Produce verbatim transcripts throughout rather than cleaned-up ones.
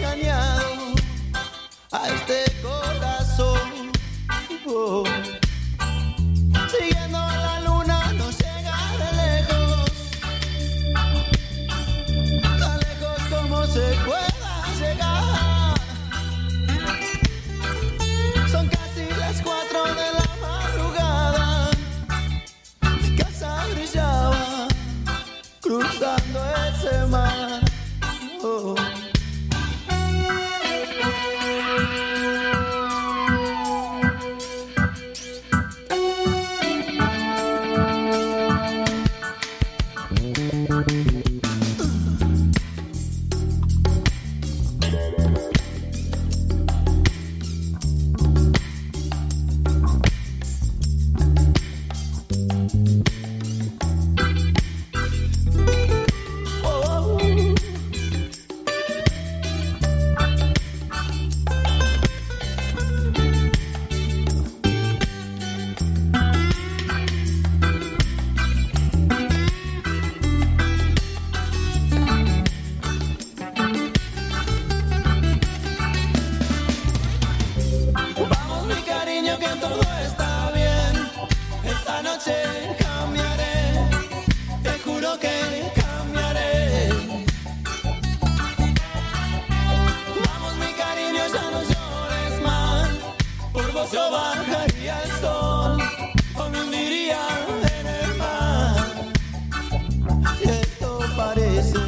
engañado a este corazón. Oh. Siguiendo la luna no llega de lejos, tan lejos como se pueda llegar. Son casi las cuatro de la madrugada, mi casa brillaba cruzando ese mar. Oh. Yo bajaría el sol o me hundiría en el mar. Y esto parece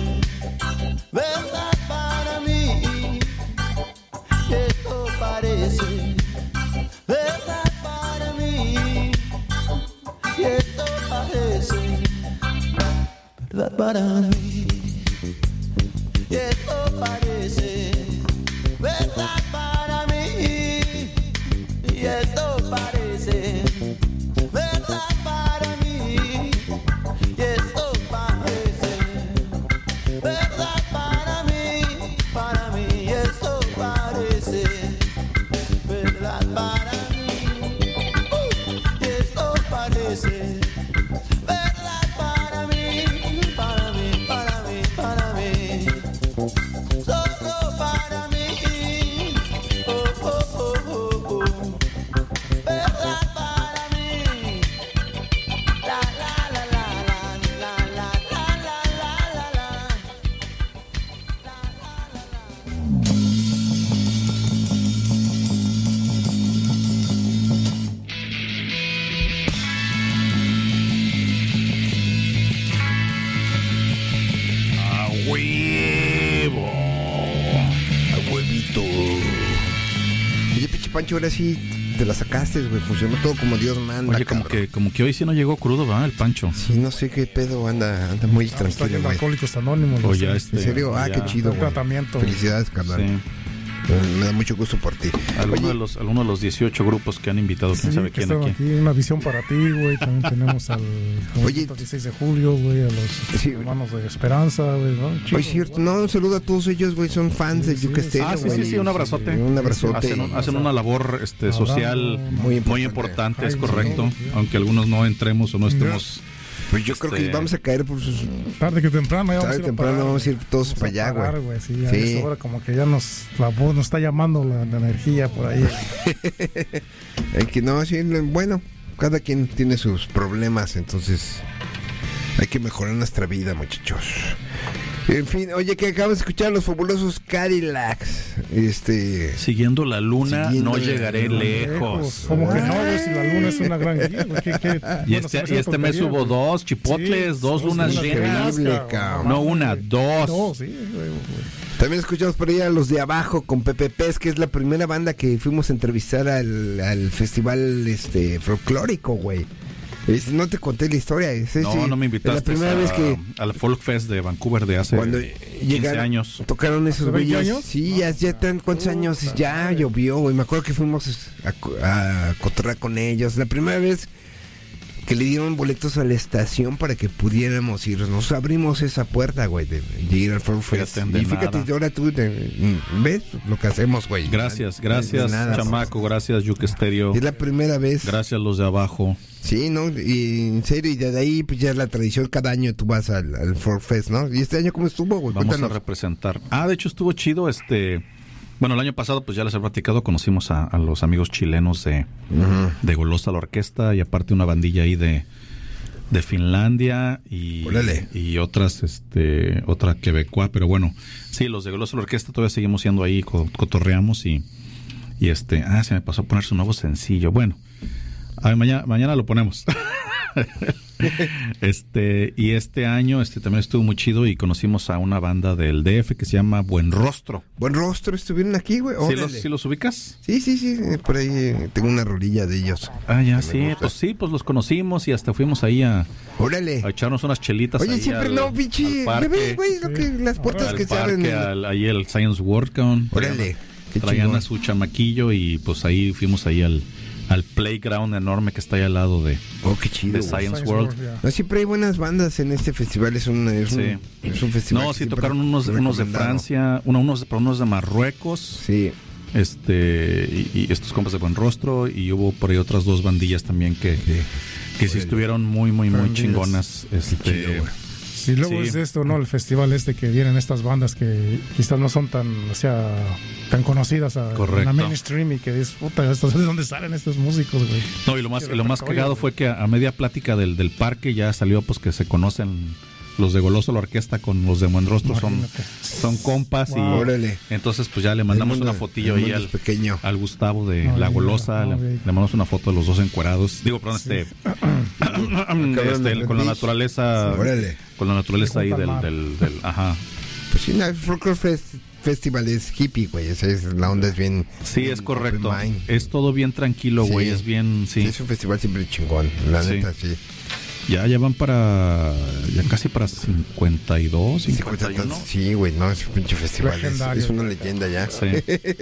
verdad para mí. Y esto parece verdad para mí. Y esto parece verdad para mí. Y esto parece verdad para mí. Y esto parece verdad para mí. Y esto parece verdad para mí. Para mí. Y esto parece verdad para mí. Uh, y esto parece verdad para mí. Para mí, para mí, para mí. Solo para mí. Oh, oh, oh, oh, oh. Verdad para mí. La la la la la la la la la la la. A huevo. A huevito. Oye, pinche Pancho, ahora sí te la sacaste, güey. Funcionó todo como Dios manda. Oye, como cabrón. que, como que hoy sí no llegó crudo, ¿verdad? El Pancho. Sí, no sé qué pedo, anda, anda muy Ah, está tranquilo, yendo güey. Alcohólicos Anónimos. O no ya sé. este, ¿En serio? Ah, ya. qué chido, Un güey. tratamiento. Felicidades, carnal. Sí. Eh, Me da mucho gusto por ti. Alguno Oye, de los, alguno de los dieciocho grupos que han invitado, quién Sí, sabe que quién están aquí. aquí. Una visión para ti, güey. También tenemos al Oye. dieciséis de julio, güey. A los Sí, hermanos de Esperanza, güey, ¿no? Chido, Oye, cierto, güey. no, un saludo a todos ellos, güey, son fans Sí, de sí, Yuca sí. Estéreo, Ah, sí, güey. sí, sí, un abrazote. Un abrazote. Hacen, un- hacen una labor este, Abrazo. social Muy muy importante. importante, es Ay, correcto. sí, sí. Aunque algunos no entremos o no estemos. Pues yo creo Este- que vamos a caer por sus... Tarde que temprano, ya vamos Tarde a ir a temprano parar, vamos a ir güey. todos Vamos para a allá, parar, güey. Sí, a Sí. esa hora como que ya nos, la voz nos está llamando la, la energía por ahí. El que no, sí, bueno, cada quien tiene sus problemas, entonces hay que mejorar nuestra vida, muchachos. En fin, oye, que acabamos de escuchar los fabulosos Cadillacs. Este. Siguiendo la luna, Siguiendo no la llegaré luna. lejos. Como que no, güey, si la luna es una gran guía, güey, ¿qué- qué? Y Bueno, este, se me hace y este mes tontería, hubo güey. dos chipotles, Sí, dos lunas lunas llenas. Increíble, cabrón. No una, dos. Dos, sí, güey, güey. También escuchamos por ahí a los de abajo con Pepe Pez, que es la primera banda que fuimos a entrevistar al, al festival este folclórico, güey. Es- no te conté la historia. Es, es- No, no me es invitaste la primera a- vez que al Folk Fest de Vancouver de hace cuando quince llegaron, años. tocaron esos ¿Hace veinte güeyes. años? Sí, ya, ya tan, ¿cuántos años? Ya llovió, güey. Me acuerdo que fuimos a, co- a cotorrear con ellos. La primera vez que le dieron boletos a la estación para que pudiéramos ir. Nos abrimos esa puerta, güey, de, de ir al Folk Fest. Fíjate, de Y fíjate, nada. ahora tú te- ves lo que hacemos, güey. Gracias, De gracias, nada. chamaco, gracias, Yuke Stereo. Es la primera vez. Gracias, los de abajo. Sí, ¿no? Y en serio, y desde ahí pues ya es la tradición, cada año tú vas al, al Folk Fest, ¿no? ¿Y este año cómo estuvo, güey? Vamos Cuéntanos. a representar. Ah, de hecho estuvo chido, este... Bueno, el año pasado, pues ya les he platicado, conocimos a, a los amigos chilenos de, Ujú. de Golosa la Orquesta y aparte una bandilla ahí de, de Finlandia y, Órale. y otras, este, otra quebecua, pero bueno, sí, los de Golosa la Orquesta todavía seguimos siendo ahí, co- cotorreamos y, y este, ah, se me pasó a poner su nuevo sencillo, bueno, a ver, mañana, mañana lo ponemos. Este, y este año este también estuvo muy chido y conocimos a una banda del D F que se llama Buen Rostro. Buen Rostro, estuvieron aquí, güey. ¿Sí Órale. los, sí los ubicas? Sí, sí, sí, eh, por ahí eh, tengo una rolilla de ellos. Ah, ya, Me sí, gusta. pues sí, pues los conocimos y hasta fuimos ahí a, Órale. a echarnos unas chelitas. Oye, ahí siempre al- no, pinche. al Bebé, parque, güey, lo que, las puertas al que se abren. parque, en- al- ahí el Science WorldCon. Órale. Qué Traían chingón. a su chamaquillo y pues ahí fuimos ahí al, al playground enorme que está ahí al lado de, Oh, qué chido. de güey. Science Science World. World, ya. No, siempre hay buenas bandas en este festival. Es un, es un, Sí. es un festival. No, que sí siempre tocaron unos, unos de recomendado. Francia, uno, unos, pero unos de Marruecos. Sí. Este y, y estos compas de Buen Rostro y hubo por ahí otras dos bandillas también que, Sí. que sí Órale. estuvieron muy muy muy Bandillas. chingonas. Este, chido, güey. Y luego Sí. es esto, ¿no? El festival este que vienen estas bandas que quizás no son tan, o sea, tan conocidas a, Correcto. en la mainstream y que dices, puta, ¿estos, ¿de dónde salen estos músicos, güey? no, y lo más Qué y lo más repertorio, cagado güey. fue que a, a media plática del, del parque ya salió pues que se conocen los de Goloso la Orquesta con los de Buen Rostro, son, Imagínate. son compas Wow. y Órale. entonces pues ya le mandamos El mundo- una fotillo el ahí mundo al, es pequeño. al Gustavo de No, La ya, Golosa, no, le, güey. le mandamos una foto de los dos encuerados, digo, perdón, este, este, con la naturaleza, Órale. con la naturaleza ahí Junto del, al mar. del, del, ajá. Pues sí, no, el Folklore Fest- Festival es hippie, güey. Esa es, la onda es bien. Sí, es correcto. open mind. Es todo bien tranquilo, Sí. güey. Es bien, Sí, sí. es un festival siempre chingón. La Sí. neta, sí. Ya, ya van para, ya casi para cincuenta y dos, Sí, cincuenta y uno. sí, güey, no, es un pinche festival. Es, Legendario. es una leyenda ya. Sí,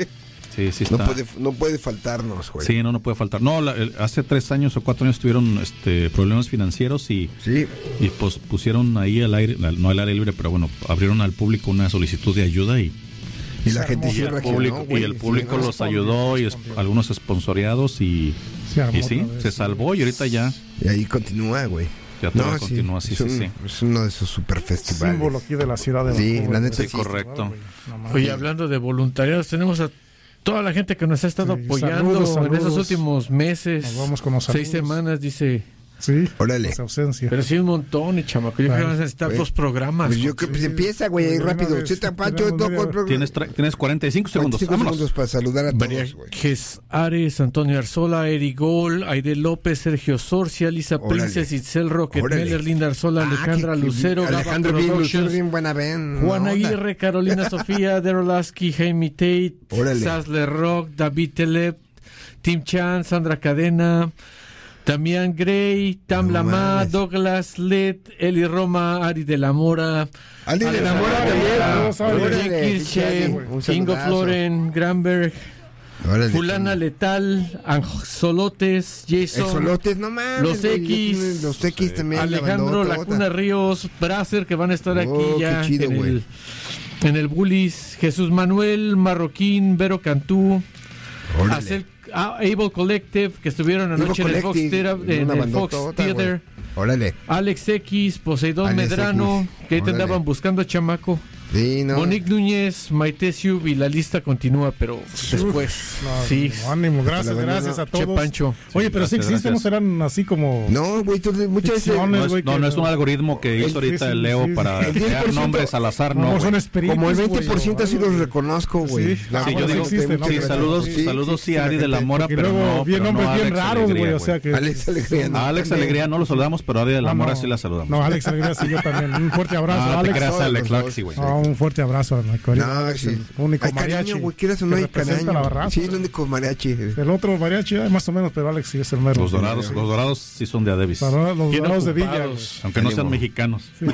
sí, sí No está. puede, no puede faltarnos, güey. Sí, no, no puede faltar. No, la- el- hace tres años o cuatro años tuvieron este, problemas financieros y, Sí. y pues pusieron ahí al aire, no al aire libre, pero bueno, abrieron al público una solicitud de ayuda y, Y la gente y sí el reaccionó, público, güey. y el Sí, público ¿no? los ayudó y es- algunos esponsoreados y, Se armó y sí, otra vez, se salvó y ahorita ya, Y ahí continúa, güey. ya todo No, continúa así, es, sí, un- sí. es uno de esos super festivales. símbolo aquí de la ciudad de Sí, Vancouver, la güey. neta Sí, sí. correcto. güey. No mames. Oye, hablando de voluntariados, tenemos a toda la gente que nos ha estado Sí, apoyando saludos, en esos saludos. últimos meses. Nos vamos con los Seis saludos. semanas, dice. Sí, Órale. esa ausencia. Pero sí, un montón, y chamaco. Yo creo que van a necesitar Güey. dos programas. Pues yo creo que Sí, se empieza, güey, ahí de una rápido. vez, Sí, Pancho, tenemos toco media- el programa. Tienes, tra- tienes cuarenta y cinco segundos. cuarenta y cinco Vámonos. segundos para saludar a María todos, güey. Ges Ares, Antonio Arzola, Eri Gol, Aide López, Sergio Sorcia, Lisa Órale. Princes, Itzel Rocket, Órale. Meller, Linda Arzola, Ah, Alejandra que- que- Lucero, Gaba Alejandro bien, Lucero Productions, bien buena ven. Juana onda. Aguirre, Carolina Sofía, Derolaski, Jaime Tate, Órale. Sasle Rock, David Telep, Tim Chan, Sandra Cadena, Damián Gray, Tam No Lama, mames. Douglas Led, Eli Roma, Ari de la Mora, Ali de la Alejandra Mora Cadena, también. Roger Órale, Kirche, un Ingo saludazo. Floren, Granberg, Órale. Fulana Letal, Anzolotes, Jason, Exolotes, no mames. Los güey, X, Los X también. Alejandro la bandota. Lacuna Ríos, Bracer, que van a estar aquí Oh, qué ya chido, en, güey. el, en el Bullies, Jesús Manuel, Marroquín, Vero Cantú, Órale. Acel- ah, Able Collective, que estuvieron Able anoche en el Fox, Collective, Theater, en una el Fox bandotota, Theater, güey. Órale. Alex X, Poseidón Alex Medrano, X, que ahí te órale. andaban buscando, chamaco, Sí, no. Monique Núñez, Maite Siub, y la lista continúa, pero después. No, sí, no, ánimo, gracias, Pues la gracias a Che todos. Pancho. Oye, pero sí gracias, existen, ¿no gracias. serán así como... No, güey, tú muchas veces. Ficciones, No es, güey, no, que no es un no- algoritmo que hizo ahorita sí, el Leo sí, para sí. El crear diez por ciento nombres al azar, No, no, son güey. espíritus, Como el güey, veinte por ciento o sí algo. los reconozco, güey. Sí. La Sí, yo verdad, digo, mucha sí, gente- sí, saludos, sí, saludos, sí, sí, la Ari de gente- la Mora, Porque pero luego no, bien pero no nombres bien Alex raros, Alegría, güey, o sea que... Alex Alegría, no. A Alex Alegría no lo saludamos, pero a Ari de la Ah, Mora no. sí la saludamos. No, Alex Alegría sí, yo también. Un fuerte abrazo, Ah, te Alex. creas, todos Alex, los claro dos. que sí, güey. No, un fuerte abrazo a mi querido No, Alex, sí. el único Hay mariachi cariño, güey, quieras o no que hay representa cariño. la raza. Sí, el único mariachi. El otro mariachi, ay, más o menos, pero Alex sí es el mero. Los dorados, los dorados sí son de Adebis. Los dorados, los Bien dorados de Villa. ocupados. Aunque no sean Ánimo. mexicanos. güey.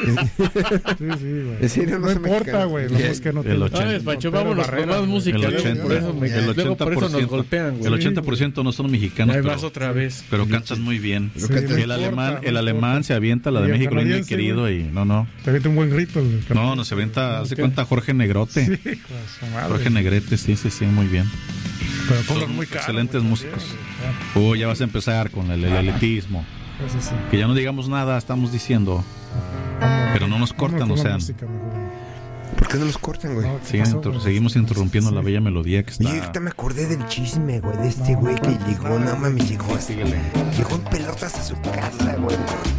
Sí, sí, güey. En serio, no no son importa, mexicanos. güey. El- Los dos que no el tienen- ochenta. Ay, Pancho, Frontera vámonos con barrera, más música. El luego ochenta, por eso, me- el luego por ochenta por eso nos ciento, golpean, güey. el ochenta por ciento no son mexicanos, Ahí pero, vas otra vez. pero cantan muy bien. Lo Sí, que no te- El importa, alemán, no el importa. alemán se avienta la de Y el México lindo y canadiense, querido güey. y no, no. Te mete un buen grito. el No, no se avienta, hace cuenta Jorge Negrote. Sí, pues, su madre. Jorge Negrete, sí, sí, sí, muy bien. Pero pongan Son muy caro. excelentes güey, músicos. también, Oh, ya vas a empezar con el, el elitismo. güey. Eso sí. Que ya no digamos nada, estamos diciendo. Vámonos. Pero no nos cortan, Vámonos o con la sea. música, mejor. ¿Por qué no los cortan, güey? No, ¿qué Siguen pasó, inter- güey? seguimos interrumpiendo la Sí. bella melodía que Y está. ahorita me acordé del chisme, güey, de este No, güey que no, llegó, no mames, llegó, Síguele. llegó en pelotas a su casa, güey.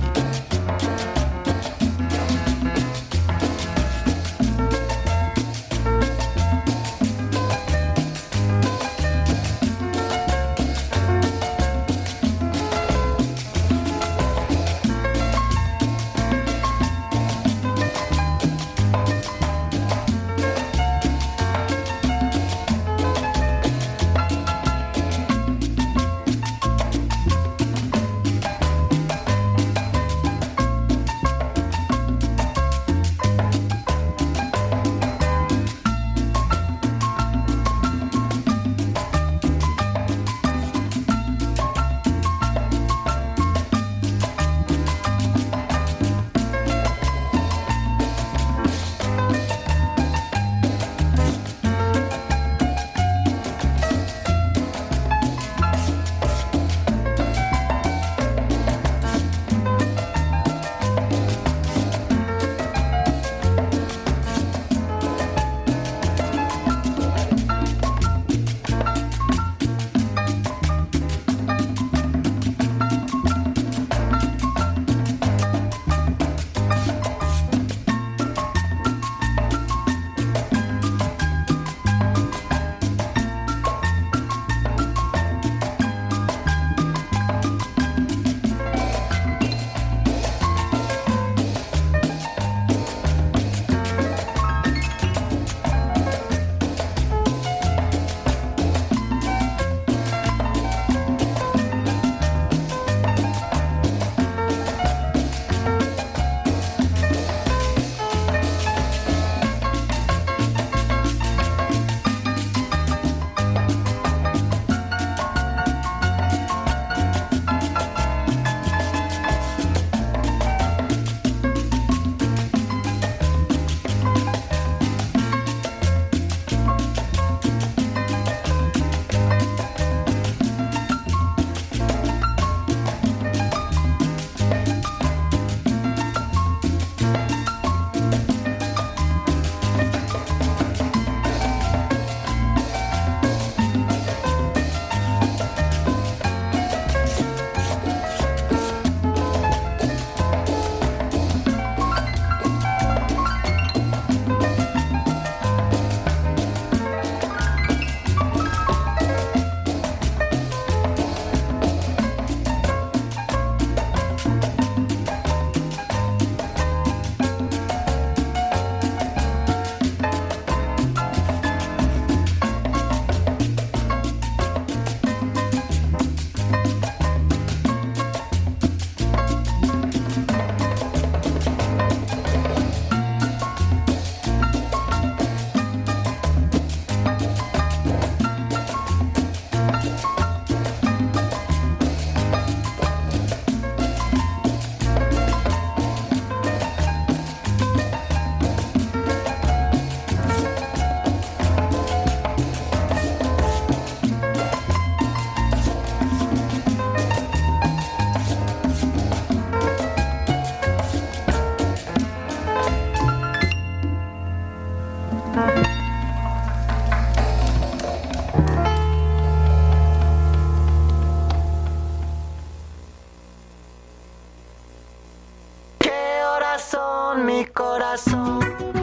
mi corazón.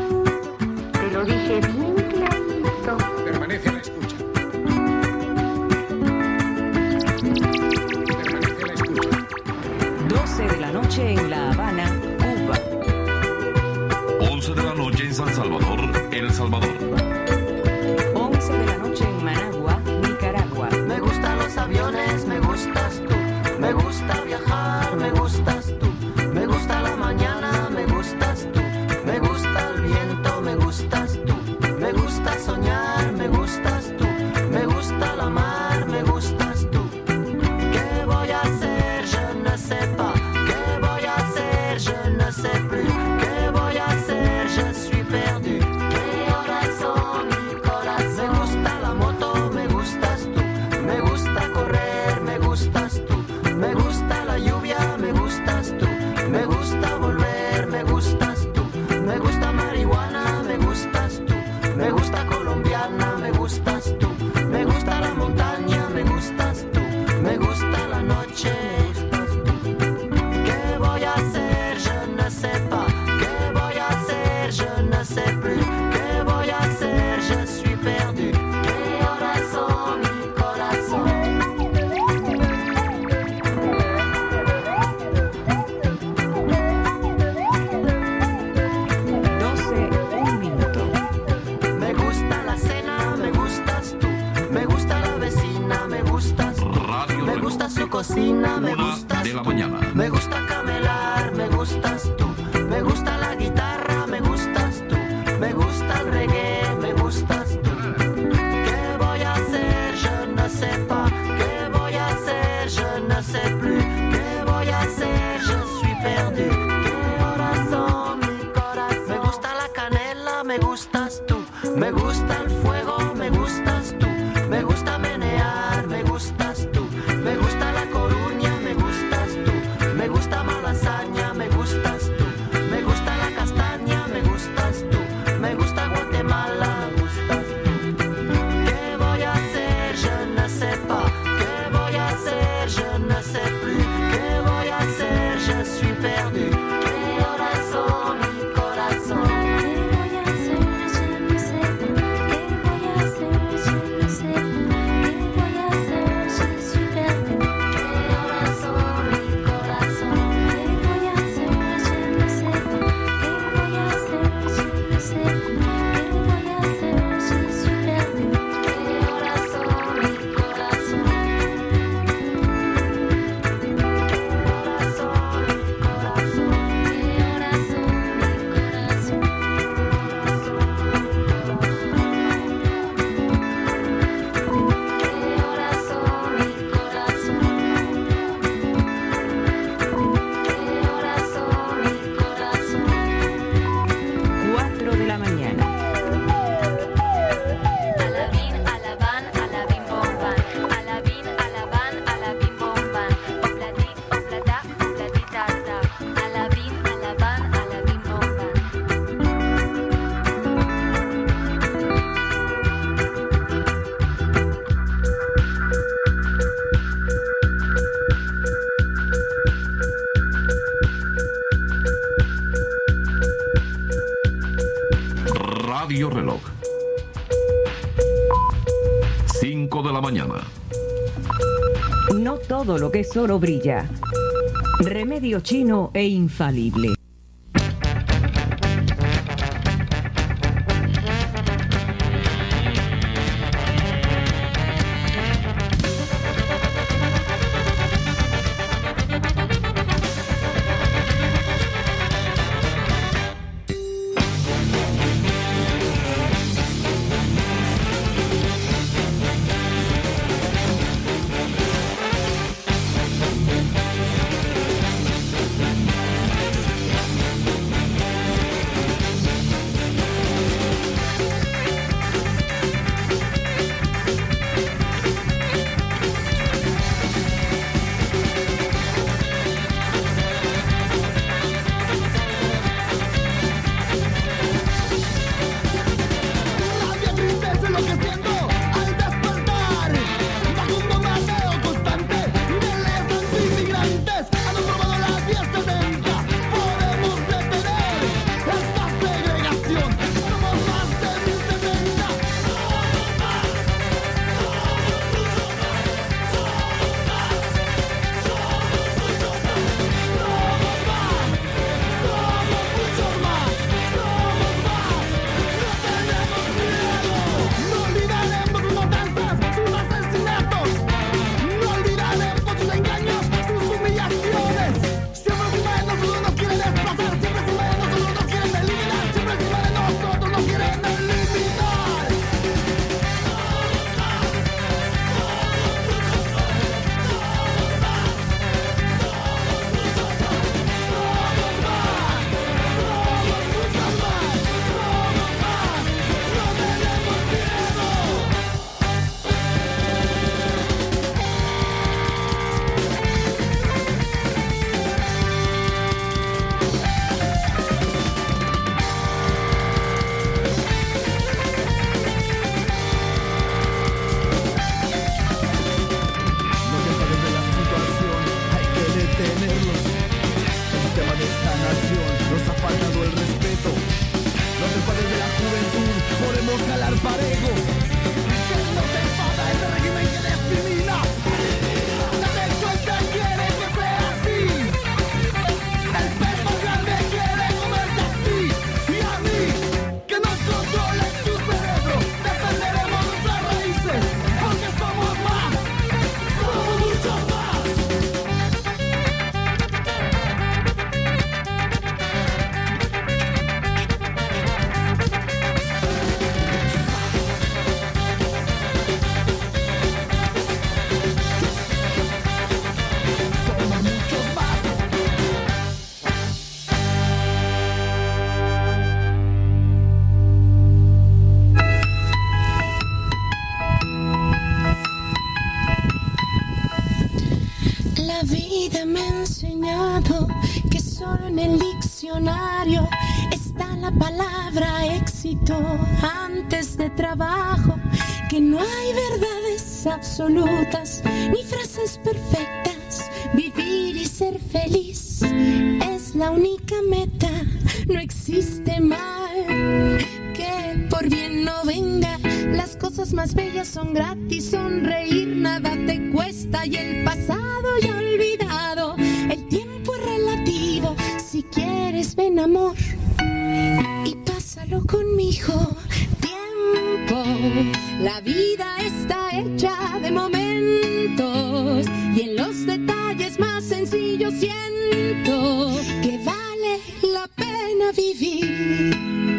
Te lo dije bien clarito. Permanece a la escucha. Permanece a la escucha. doce de la noche en La Habana, Cuba. once de la noche en San Salvador, El Salvador. once de la noche en Managua, Nicaragua. Me gustan los aviones, me gustas tú. Me gusta viajar, me gustas tú. Me gusta la mañana, me gustas tú. Me gusta el viento, me gustas tú. Me gusta soñar, me gustas tú. Me gusta la mar, me gustas tú. ¿Qué voy a hacer? Je ne sais pas. ¿Qué voy a hacer? Je ne sais plus. ¿Qué voy a hacer? Je suis perdu. ¿Qué horas son? colombiana, me gustas tú. Me gusta la montaña, me gustas tú. Me gusta la noche, me gustas tú. ¿Qué voy a hacer? Je ne sais pas. ¿Qué voy a hacer? Je ne sais plus. ¿Qué voy a hacer? Je suis perdu. ¿Qué horas son, mi corazón? doce, un minuto. Me gusta la cena, me gustas tú. Me gusta la vecina, me gustas tú. Radio Me Reloj. gusta su cocina, me Una gustas de la tú. mañana. Me gusta camelar, me gustas tú. Me gusta la guitarra, me gustas tú. Me gusta el reggae, me gustas tú. ¿Qué voy a hacer? Je ne sais pas. ¿Qué voy a hacer? Je ne sais plus. ¿Qué voy a hacer? Je suis perdu. ¿Qué horas son, mi corazón? Me gusta la canela, me gustas tú. Me gusta el fuego, me gustas tú. Me gusta menear, me gustas tú. Me gusta la Coruña, me gustas tú. Me gusta Malasaña, me gustas tú. Me gusta la castaña, me gustas tú. Me gusta Guatemala, me gustas tú. ¿Qué voy a hacer? Je ne sais pas. ¿Qué voy a hacer? Je ne sais plus. ¿Qué voy a hacer? Je suis perdu. ¿Qué horas son, mi corazón? cuatro de la mañana. Alabín, alabán, alabín, bombán. Alabín, alabán, alabín, bombán. Oplatí, oplatá, oplatita, ta. Alabín, alabán, alabín, bombán. Radio Reloj. cinco de la mañana. No todo lo que es oro brilla. Remedio chino e infalible. vida me ha enseñado que solo en el diccionario está la palabra éxito antes de trabajo, que no hay verdades absolutas ni frases perfectas. Vivir y ser feliz es la única meta. No existe mal que por bien no venga. Las cosas más bellas son gratis. Sonreír nada te cuesta y el pasado ya olvidado. El tiempo es relativo. Si quieres ven amor y pásalo conmigo. Tiempo, la vida está hecha de momentos y en los detalles más sencillos siento que vale la pena vivir.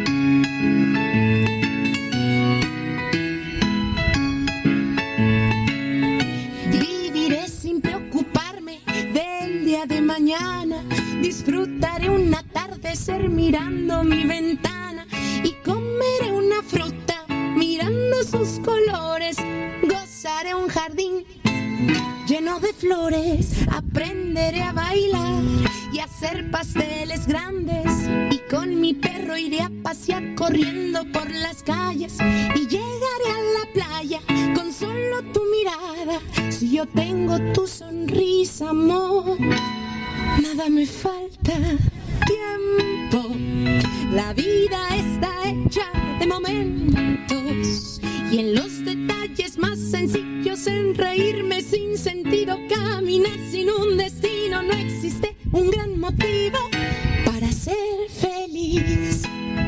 Viviré sin preocuparme del día de mañana. Disfrutaré un atardecer mirando mi ventana y comeré una fruta mirando sus colores. Gozaré un jardín lleno de flores. Aprenderé a bailar y a hacer pasteles grandes. Y con mi perro iré a pasear corriendo por las calles. Y llegaré a la playa con solo tu mirada. Si yo tengo tu sonrisa, amor, nada me falta. Tiempo, la vida está hecha de momentos y en los detalles más sencillos, en reírme sin sentido, caminar sin un destino. No existe un gran motivo para ser feliz.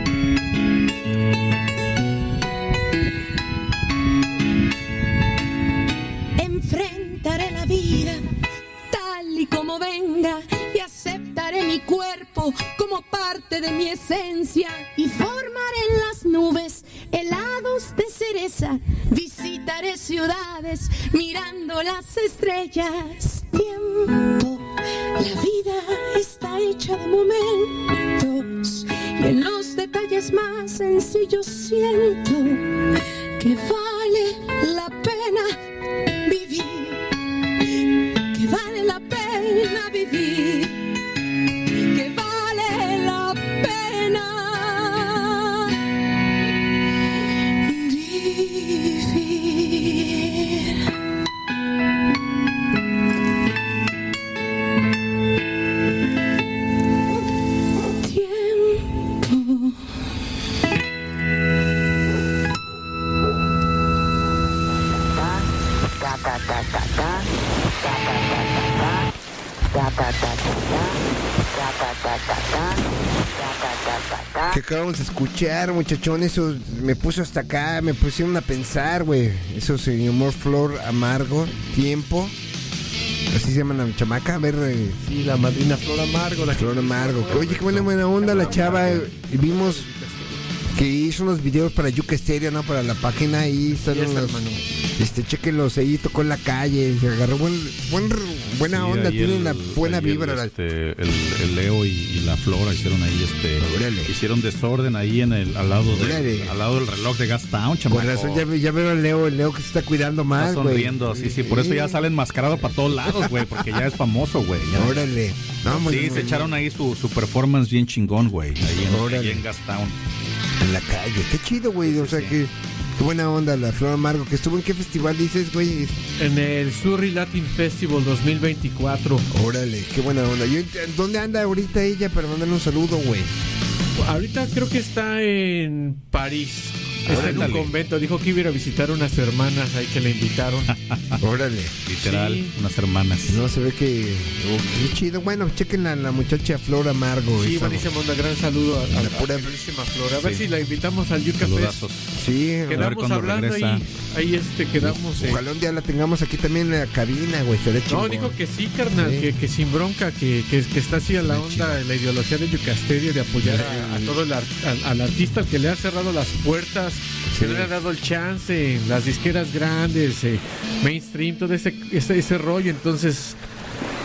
Enfrentaré la vida tal y como venga y aceptaré mi cuerpo como parte de mi esencia y formaré en las nubes helados de cereza. Visitaré ciudades mirando las estrellas. Tiempo, la vida está hecha de momentos y en los detalles más sencillos siento que vale la pena vivir. Que vale la pena vivir, que vale la pena vivir. Tiempo. Ta ta ta ta ta. Que acabamos de escuchar, muchachón, eso me puso hasta acá, me pusieron a pensar, güey. Eso se llamó Flor Amargo, Tiempo. Así se llama la chamaca, a ver. Eh, sí, la madrina Flor Amargo. La Flor Amargo. Oye, qué buena, buena onda la chava. Eh, y vimos que hizo unos videos para Yuca Stereo, ¿no? Para la página, ahí están yes, los... hermano. Este, chequenlos, ahí tocó en la calle, se agarró buen, buen, buena Sí, onda, tiene el, una buena vibra. El, este, el, el Leo y, y la Flora hicieron ahí este, Órale. hicieron desorden ahí en el al lado de, al lado del reloj de Gastown, chamaco. Por razón ya, ya veo al Leo, el Leo que se está cuidando más, está güey. sonriendo, sí, sí, por eso ya sale enmascarado para todos lados, güey, porque ya es famoso, güey. Órale. No, muy, sí, muy, se muy, echaron ahí su, su performance bien chingón, güey, ahí en, ahí en Gastown. En la calle, qué chido, güey, sí, o sea sí. que... Qué buena onda la Flor Amargo, que estuvo en qué festival dices, güey. En el Surrey Latin Festival dos mil veinticuatro. Órale, qué buena onda. Yo, ¿dónde anda ahorita ella para mandarle un saludo, güey? Ahorita creo que está en París. Está Órale. en un convento. Dijo que iba a ir a visitar unas hermanas ahí que le invitaron. Órale. Literal, sí. Unas hermanas. No, se ve que... Oh, qué chido. Bueno, chequen a la muchacha Flor Amargo. Sí, buenísimo. Un gran saludo a, a la pura buenísima Flor. A ver sí. si la invitamos al Yuca Fest. Sí. Quedamos hablando ahí. Ahí este, quedamos... Eh. Ojalá un día la tengamos aquí también en la cabina, güey. No, dijo que sí, carnal. Sí. Que, que sin bronca. Que, que, que está así a la onda, la ideología de Yuca Stereo de apoyar a, a todo el al, al artista, al que le ha cerrado las puertas. Sí. Que no le ha dado el chance, las disqueras grandes, eh, mainstream, todo ese, ese, ese rollo. Entonces,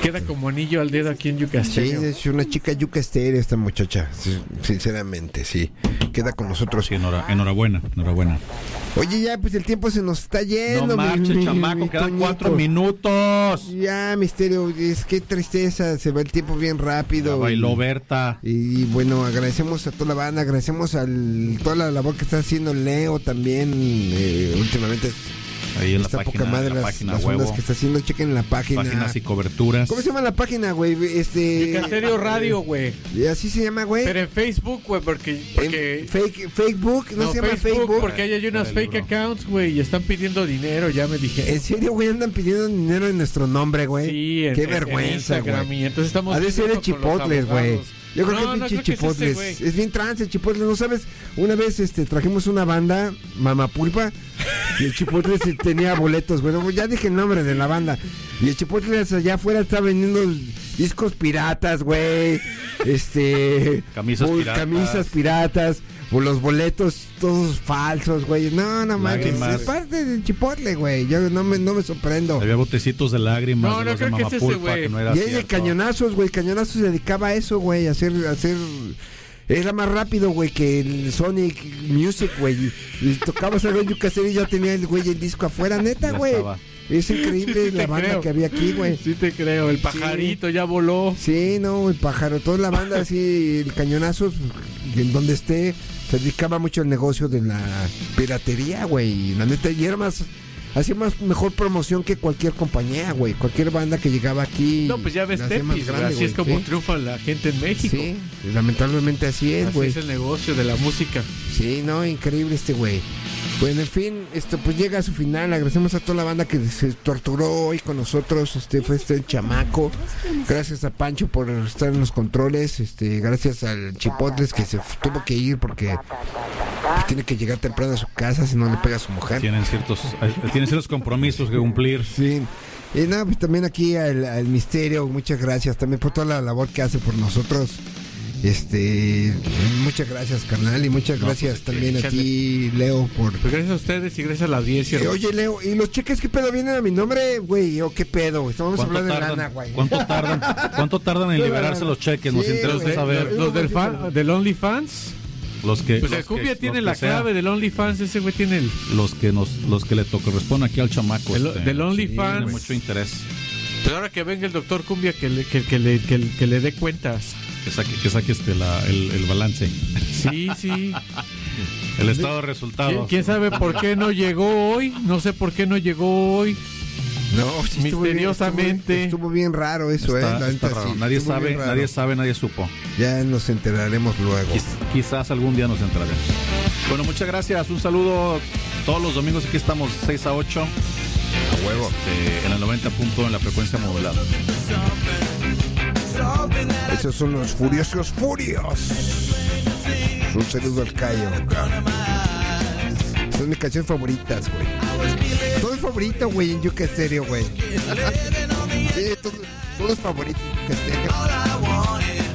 Queda como anillo al dedo aquí en Yuca Sí, Stereo. es una chica Yuca Stereo esta muchacha, sí, sinceramente, sí. Queda con nosotros. Sí, enhora- enhorabuena, enhorabuena. Oye, ya, pues el tiempo se nos está yendo. No mi- marches, mi- chamaco, mi quedan Toñito. cuatro minutos. Ya, Misterio, es que tristeza, se va el tiempo bien rápido. Ya bailó y- Berta. Y, bueno, agradecemos a toda la banda, agradecemos a toda la labor que está haciendo Leo también, eh, últimamente. Ahí en la Está página, poca madre en la las, página las huevo. ondas que está haciendo, chequen la página. Páginas y coberturas. ¿Cómo se llama la página, güey? Este... Yuca Stereo Radio, güey. ¿Y así se llama, güey? Pero en Facebook, güey, porque... porque... En fake, Facebook, no, se llama Facebook, Facebook. porque ahí hay unas El fake libro. accounts, güey, y están pidiendo dinero, ya me dije. ¿En serio, güey? Andan pidiendo dinero en nuestro nombre, güey. Sí, en, Qué en- vergüenza, en Instagram, güey. y entonces estamos... Ha de ser el viendo con los Chipotles, güey. abogados. Yo creo No, que el no pinche creo que es ese, Chipotles. güey. Es bien trans el Chipotles, ¿no sabes? Una vez este trajimos una banda, Mamapulpa, y el Chipotles tenía boletos, güey. Ya dije el nombre de la banda. Y el Chipotles allá afuera está vendiendo discos piratas, güey. Este... Camisas uy, piratas. Camisas piratas. O los boletos todos falsos, güey. No, no manches. Lágrimas. Es parte del Chipotle, güey. Yo no me, no me sorprendo. Había botecitos de lágrimas. No, de no los de creo que es ese, Mamapulpa, güey. que no era Y ahí de cierto. cañonazos, güey. Cañonazos se dedicaba a eso, güey. A hacer, a hacer. Era más rápido, güey, que el Sonic Music, güey. Y, y tocabas algo en Yuca Stereo y ya tenía el güey el disco afuera, neta, Ya güey. estaba. Es increíble Sí, sí la te banda creo. que había aquí, güey. Sí te creo, el pajarito ya voló. Sí, no, el pájaro, toda la banda así, el cañonazo, en donde esté, se dedicaba mucho al negocio de la piratería, güey. La neta, y era más, hacía más mejor promoción que cualquier compañía, güey. Cualquier banda que llegaba aquí. No, pues ya ves la hacía más Tepis, güey, grande, así es güey, como ¿sí? triunfa la gente en México. Sí, lamentablemente así es, Así güey. es el negocio de la música. Sí, no, increíble este güey. Bueno, en fin, esto pues llega a su final. Agradecemos a toda la banda que se torturó hoy con nosotros. Este fue este el chamaco. Gracias a Pancho por estar en los controles. Este, gracias al Chipotles que se f- tuvo que ir porque pues, tiene que llegar temprano a su casa, si no le pega a su mujer. Tienen ciertos, eh, tienen ciertos compromisos que cumplir. Sí. Y nada, pues también aquí al, al Misterio, muchas gracias también por toda la labor que hace por nosotros. Este, muchas gracias, carnal, y muchas No, gracias pues, también a échale. ti, Leo, por... Pues gracias a ustedes y gracias a la audiencia. Eh, oye, Leo, ¿y los cheques qué pedo vienen a mi nombre, güey? ¿O qué pedo? Estamos ¿Cuánto hablando de tardan, lana, güey. ¿cuánto tardan, ¿Cuánto tardan en liberarse los cheques? Nos Sí, interesa güey. saber. los, los del, fan, del OnlyFans. Los que, Pues los el Cumbia que- tiene los la que sea, clave del OnlyFans, ese güey tiene el... Los que nos, los que le to- corresponde aquí al chamaco. El- este, del OnlyFans. Tiene mucho interés. Pero ahora que venga el doctor Cumbia que le, que, que le, que, que le dé cuentas. Que saque, que saque este la, el, el balance. Sí, sí. El estado de ¿Quién, resultados. quién sabe por qué no llegó hoy? No sé por qué no llegó hoy. No, sí estuvo bien- Misteriosamente. Estuvo, estuvo bien raro eso, Está, eh. La está neta, raro. sí, Nadie estuvo sabe, bien raro. nadie sabe, nadie supo. Ya nos enteraremos luego. Quiz- quizás algún día nos entraremos. Bueno, muchas gracias. Un saludo todos los domingos. Aquí estamos seis a ocho. A huevo. Este, en el noventa punto en la frecuencia modulada. Esos son los furiosos furios. Un saludo al Cayo. Son mis canciones favoritas, güey. Todo es favorito, güey, en Yuca Stereo, güey. Sí, todo, todo es favorito en Yuca Stereo.